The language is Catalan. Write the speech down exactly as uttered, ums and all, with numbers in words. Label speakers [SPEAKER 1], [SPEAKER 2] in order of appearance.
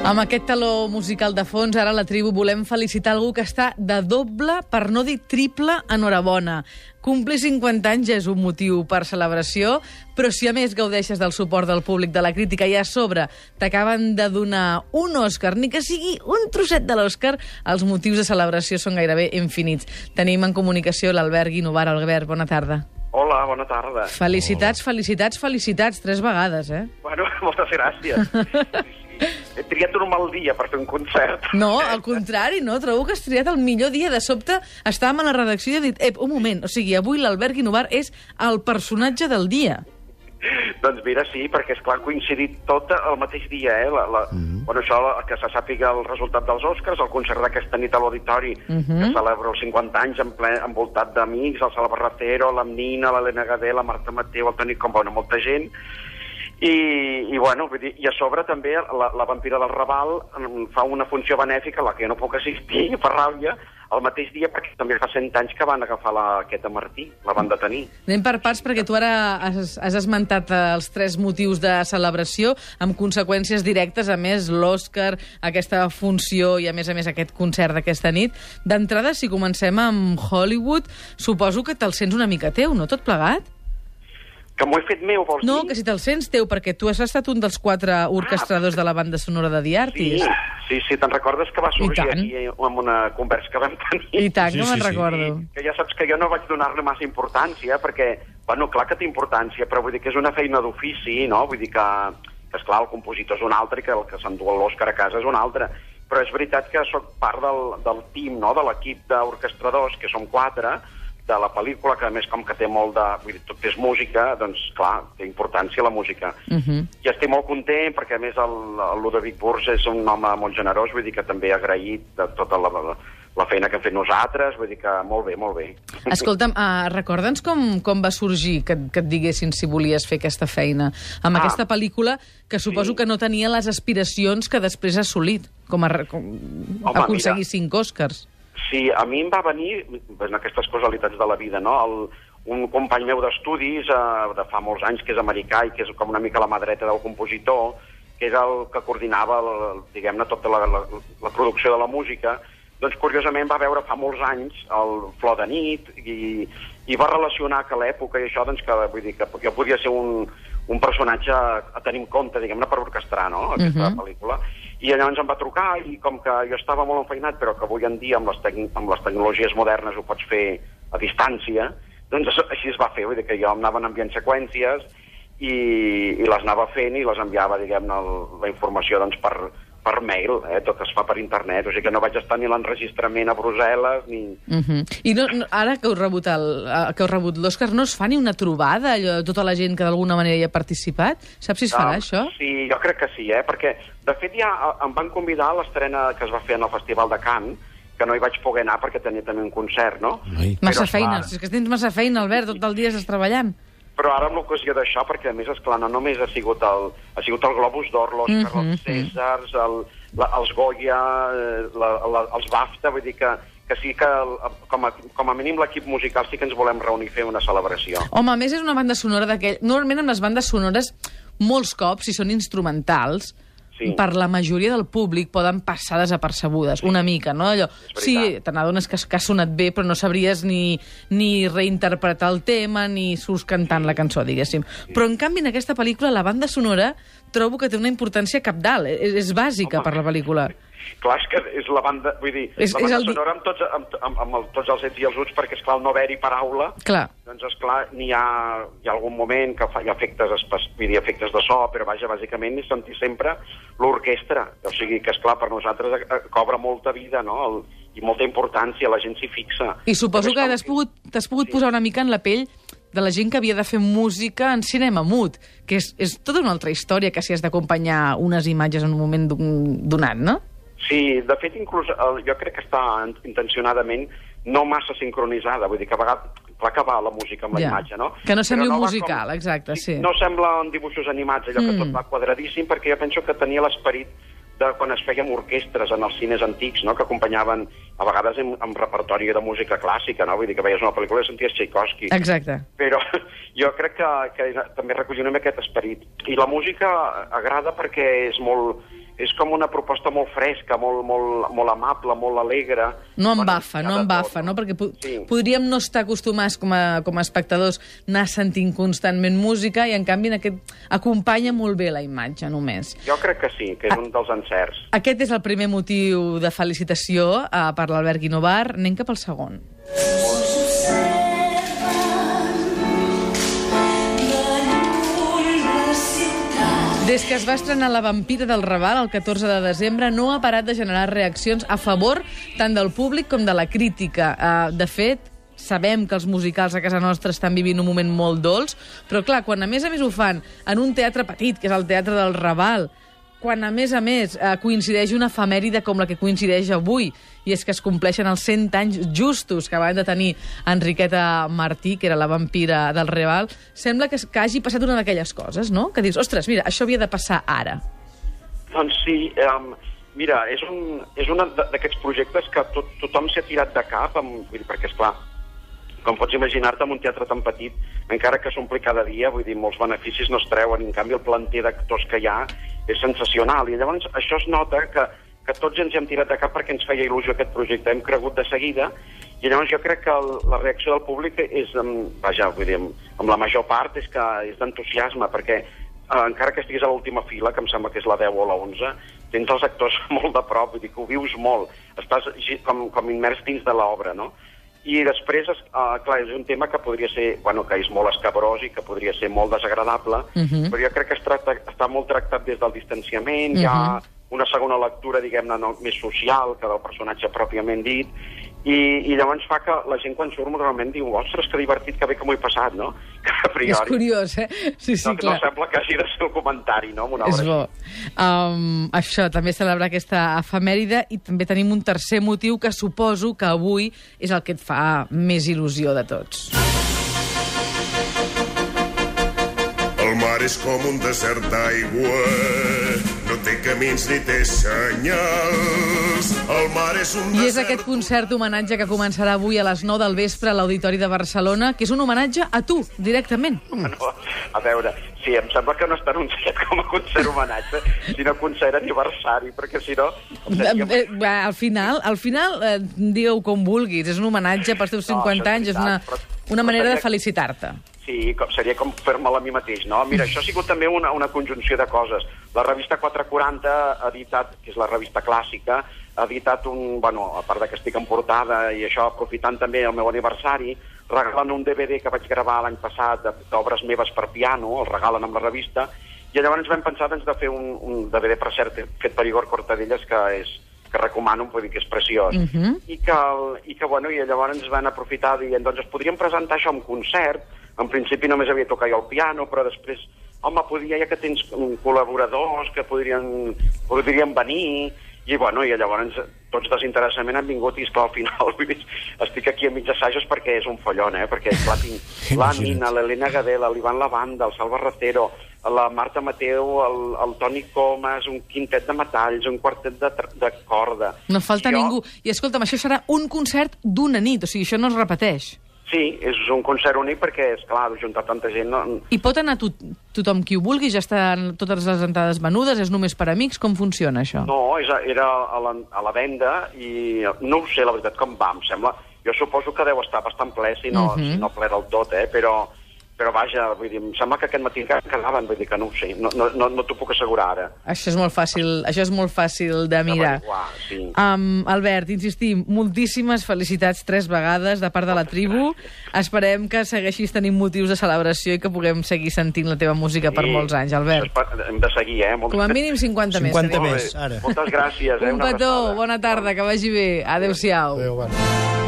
[SPEAKER 1] Amb aquest taló musical de fons, ara a la tribu volem felicitar algú que està de doble, per no dir triple, enhorabona. Complir cinquanta anys ja és un motiu per celebració, però si a més gaudeixes del suport del públic, de la crítica, i a sobre t'acaben de donar un Òscar, ni que sigui un trosset de l'Òscar, els motius de celebració són gairebé infinits. Tenim en comunicació l'Albert Guinovar. Albert, bona tarda.
[SPEAKER 2] Hola, bona tarda.
[SPEAKER 1] Felicitats, felicitats, felicitats, tres vegades, eh?
[SPEAKER 2] Bueno, moltes gràcies. He triat un mal dia per fer un concert.
[SPEAKER 1] No, al contrari, no. Trobo que has triat el millor dia. De sobte estàvem a la redacció i he dit, ep, un moment, o sigui, avui l'Albert Guinovar és el personatge del dia.
[SPEAKER 2] Doncs mira, sí, perquè, esclar, ha coincidit tot el mateix dia, eh? La, la, mm-hmm. Bueno, això, que se sàpiga el resultat dels Oscars, el concert d'aquesta nit a l'Auditori, mm-hmm. que celebra els cinquanta anys en ple, envoltat d'amics, el Salva Racero, la Nina, l'Helena Gadé, la Marta Mateu, el Toni Com, bueno, molta gent. I, i, bueno, vull dir, i a sobre també la, la Vampira del Raval fa una funció benèfica a la que jo no puc assistir, per ràbia, el mateix dia, perquè també fa cent anys que van agafar la Queta Martí, la van detenir.
[SPEAKER 1] Anem per parts, perquè tu ara has, has esmentat els tres motius de celebració, amb conseqüències directes, a més, l'Òscar, aquesta funció i, a més a més, aquest concert d'aquesta nit. D'entrada, si comencem amb Hollywood, suposo que te'l sents una mica teu, no? Tot plegat?
[SPEAKER 2] Que m'ho he fet meu, vols dir?
[SPEAKER 1] No, que si te'l sents teu, perquè tu has estat un dels quatre orquestradors ah, de la banda sonora de The Artist.
[SPEAKER 2] Sí, sí, sí, te'n recordes que va sorgir aquí amb una conversa que vam tenir?
[SPEAKER 1] I tant,
[SPEAKER 2] sí,
[SPEAKER 1] que me'n
[SPEAKER 2] sí,
[SPEAKER 1] recordo.
[SPEAKER 2] Sí. Que ja saps que jo no vaig donar-li massa importància, perquè, bueno, clar que té importància, però vull dir que és una feina d'ofici, no? Vull dir que, que esclar, el compositor és un altre i que el que s'endú l'Òscar a casa és un altre. Però és veritat que sóc part del, del team, no?, de l'equip d'orquestradors, que som quatre, de la pel·lícula, que a més com que té molt de... Vull dir, tot és música, doncs clar, té importància la música. Uh-huh. I estic molt content perquè a més el, el Ludovic Burg és un home molt generós, vull dir que també ha agraït de tota la, la, la feina que hem fet nosaltres, vull dir que molt bé, molt bé.
[SPEAKER 1] Escolta'm, uh, recorda'ns com, com va sorgir que, que et diguessin si volies fer aquesta feina amb ah, aquesta pel·lícula que suposo sí. que no tenia les aspiracions que després ha assolit, com a, com, Home, aconseguir mira. cinc Òscars.
[SPEAKER 2] Sí, a mi em va venir, en aquestes casualitats de la vida, no?, el, un company meu d'estudis eh, de fa molts anys, que és americà i que és com una mica la mà dreta del compositor, que és el que coordinava, el, diguem-ne, tota la, la, la producció de la música, doncs curiosament va veure fa molts anys el Flor de nit i, i va relacionar que l'època i això, doncs que, vull dir, que jo podia ser un, un personatge a tenir en compte, diguem-ne, per orquestrar, no?, aquesta uh-huh. pel·lícula. I llavors em va trucar i com que jo estava molt enfeinat, però que avui en dia amb les, tec amb les tecnologies modernes ho pots fer a distància, doncs així es va fer, vull dir que jo em anaven enviant seqüències i, i les anava fent i les enviava, diguem-ne, la informació doncs, per, per mail, eh? Tot es fa per internet, o sigui que no vaig estar ni l'enregistrament a Brussel·les ni... Uh-huh.
[SPEAKER 1] I no, no, ara que heu rebut el, que heu rebut l'Òscar, no es fa ni una trobada, allò, tota la gent que d'alguna manera hi ha participat? Saps si es farà, um, això?
[SPEAKER 2] Sí, jo crec que sí, eh? Perquè, de fet, ja em van convidar a l'estrena que es va fer en el Festival de Cannes, que no hi vaig poder anar perquè tenia també un concert, no?
[SPEAKER 1] Ai. Massa Però, feina, és que tens massa feina, Albert, tot el dia estàs treballant.
[SPEAKER 2] Però ara amb l'ocasió d'això, perquè a més, esclar, no només ha sigut el, ha sigut el Globus d'Or, l'Òscar, mm-hmm. els Cèsars, el, la, els Goya, la, la, els BAFTA, vull dir que, que sí que el, com, a, com a mínim l'equip musical sí que ens volem reunir i fer una celebració.
[SPEAKER 1] Home, a més és una banda sonora d'aquell... Normalment amb les bandes sonores, molts cops, si són instrumentals, sí. per la majoria del públic poden passar desapercebudes, sí. una mica, no? Allò, sí, te n'adones que, que ha sonat bé, però no sabries ni, ni reinterpretar el tema, ni surts cantant sí. la cançó, diguéssim. Sí. Però, en canvi, en aquesta pel·lícula, la banda sonora trobo que té una importància cabdal, és, és bàsica Home. per la pel·lícula.
[SPEAKER 2] Clar, és que és la banda, vull dir, és, la banda el... sonora amb tots, amb, amb, amb el, tots els ets i els uts, perquè, esclar, al no haver-hi paraula,
[SPEAKER 1] clar.
[SPEAKER 2] doncs, esclar, n'hi ha, hi ha algun moment que fa, hi ha efectes, vull dir, efectes de so, però, vaja, bàsicament, és sentir sempre l'orquestra. O sigui, que, esclar, per nosaltres cobra molta vida, no?, el, i molta importància, la gent s'hi fixa.
[SPEAKER 1] I suposo que t'has pogut, t'has pogut sí. posar una mica en la pell de la gent que havia de fer música en cinema mut, que és, és tota una altra història que si has d'acompanyar unes imatges en un moment donat, no?
[SPEAKER 2] Sí, de fet, inclús jo crec que està intencionadament no massa sincronitzada, vull dir que a vegades, clar que va la música amb la ja. imatge, no?
[SPEAKER 1] Que no sembli
[SPEAKER 2] no
[SPEAKER 1] un musical, com... exacte, sí.
[SPEAKER 2] No semblen dibuixos animats, allò mm. que tot va quadradíssim, perquè jo penso que tenia l'esperit de quan es feien orquestres en els cines antics, no?, que acompanyaven a vegades amb, amb repertori de música clàssica, no?, vull dir que veies una pel·lícula i senties Tchaikovsky.
[SPEAKER 1] Exacte.
[SPEAKER 2] Però jo crec que, que també recollim aquest esperit. I la música agrada perquè és molt... és com una proposta molt fresca, molt, molt, molt amable, molt alegre.
[SPEAKER 1] No embafa, no embafa, no? Perquè po sí. podríem no estar acostumats com a, com a espectadors anar sentint constantment música i, en canvi, en aquest acompanya molt bé la imatge, només.
[SPEAKER 2] Jo crec que sí, que és a un dels encerts.
[SPEAKER 1] Aquest és el primer motiu de felicitació uh, per l'Albert Guinovar. Anem cap al segon. Des que es va estrenar La vampira del Raval el catorze de desembre, no ha parat de generar reaccions a favor tant del públic com de la crítica. Uh, de fet, sabem que els musicals a casa nostra estan vivint un moment molt dolç, però clar, quan a més a més ho fan en un teatre petit, que és el Teatre del Raval, quan a més a més eh, coincideix una efemèride com la que coincideix avui, i és que es compleixen els cent anys justos que van de tenir Enriqueta Martí, que era la vampira del Raval, sembla que, que hagi passat una d'aquelles coses, no? Que dius, ostres, mira, això havia de passar ara.
[SPEAKER 2] Doncs sí, um, mira, és un, és un d'aquests projectes que tot, tothom s'ha tirat de cap, amb, vull dir, perquè, esclar, com pots imaginar-te, en un teatre tan petit, encara que s'ompli cada dia, vull dir, molts beneficis no es treuen, en canvi el planter d'actors que hi ha és sensacional, i llavors això es nota que, que tots ens hem tirat de cap perquè ens feia il·lusió aquest projecte, hem cregut de seguida, i llavors jo crec que el, la reacció del públic és, vaja, vull dir, amb la major part és que és d'entusiasme, perquè eh, encara que estiguis a l'última fila, que em sembla que és la deu o la onze, tens els actors molt de prop, vull dir que ho vius molt, estàs com, com immers dins de l'obra, no? I després, uh, clar, és un tema que podria ser, bueno, que és molt escabrós i que podria ser molt desagradable, uh-huh. però jo crec que es tracta, està molt tractat des del distanciament, uh-huh. hi ha una segona lectura, diguem-ne, no, més social que del personatge pròpiament dit, i, i llavors fa que la gent quan surt normalment diu, ostres, que divertit, que bé que m'ho he passat, no? Que a priori...
[SPEAKER 1] És curiós, eh? Sí, sí,
[SPEAKER 2] no,
[SPEAKER 1] clar.
[SPEAKER 2] No sembla que hagi de ser el comentari, no? Una
[SPEAKER 1] és bo. Um, això, també celebrar aquesta efemèride, i també tenim un tercer motiu que suposo que avui és el que et fa més il·lusió de tots.
[SPEAKER 3] El mar és com un desert d'aigua, no té camins ni té senyals. El mar és un desert...
[SPEAKER 1] I és aquest concert homenatge que començarà avui a les nou del vespre a l'Auditori de Barcelona, que és un homenatge a tu, directament.
[SPEAKER 2] No, a veure, sí, em sembla que no està anunciat com a concert homenatge, sinó concert aniversari, perquè si no...
[SPEAKER 1] Seria... Eh, eh, al final, al final eh, digueu com vulguis, és un homenatge pels teus cinquanta no, anys, és una, però, una manera seria... de felicitar-te.
[SPEAKER 2] Sí, com, seria com fer-me'l a mi mateix, no? Mira, això ha sigut també una, una conjunció de coses. La revista quatre quaranta ha editat, que és la revista clàssica, ha editat un, bueno, a part de que estic en portada i això, aprofitant també el meu aniversari, regalen un D V D que vaig gravar l'any passat d'obres meves per piano, el regalen amb la revista, i llavors vam pensar doncs, de fer un, un D V D, per cert, fet per Igor Cortadellas, que és que recomano, vull dir que és preciós, uh-huh. I, que, i que, bueno, i llavors ens van aprofitar dient, doncs es podríem presentar això en concert, en principi només havia tocat jo el piano, però després, home, podia, ja que tens col·laboradors que podrien, podrien venir, i bueno, i llavors tots desinteressament han vingut, i esclar, al final vull dir, estic aquí a mig assajos perquè és un follon, eh? Perquè clar, tinc la Nina, l'Helena Gadela, l'Ivan Lavanda, el Salva Racero, la Marta Mateu, el, el Toni Comas, un quintet de metalls, un quartet de, de corda.
[SPEAKER 1] No falta
[SPEAKER 2] jo...
[SPEAKER 1] ningú. I escolta'm, això serà un concert d'una nit, o sigui, això no es repeteix.
[SPEAKER 2] Sí, és un concert únic perquè, és clar, juntar tanta gent... No...
[SPEAKER 1] I pot anar to tothom qui ho vulgui? Ja estan totes les entrades venudes? És només per amics? Com funciona això?
[SPEAKER 2] No, és a, era a la, a la venda i no ho sé, la veritat, com va, em sembla... Jo suposo que deu estar bastant ple, si no, uh -huh. si no ple del tot, eh? Però... Però vaja, vull dir, em sembla que aquest matí encara quedaven, vull dir que no ho sé, no, no, no, no t'ho puc assegurar ara.
[SPEAKER 1] Això és molt fàcil, això és molt fàcil de mirar.
[SPEAKER 2] Sí.
[SPEAKER 1] Um, Albert, insistim, moltíssimes felicitats tres vegades de part de la tribu. Esperem que segueixis tenint motius de celebració i que puguem seguir sentint la teva música sí, per molts anys, Albert.
[SPEAKER 2] Hem de seguir, eh? Molt...
[SPEAKER 1] Com a mínim cinquanta,
[SPEAKER 4] cinquanta
[SPEAKER 1] més.
[SPEAKER 4] més, ara.
[SPEAKER 2] Moltes gràcies, eh?
[SPEAKER 1] Un petó, bona tarda, que vagi bé. Adéu-siau.
[SPEAKER 4] Adéu, bona.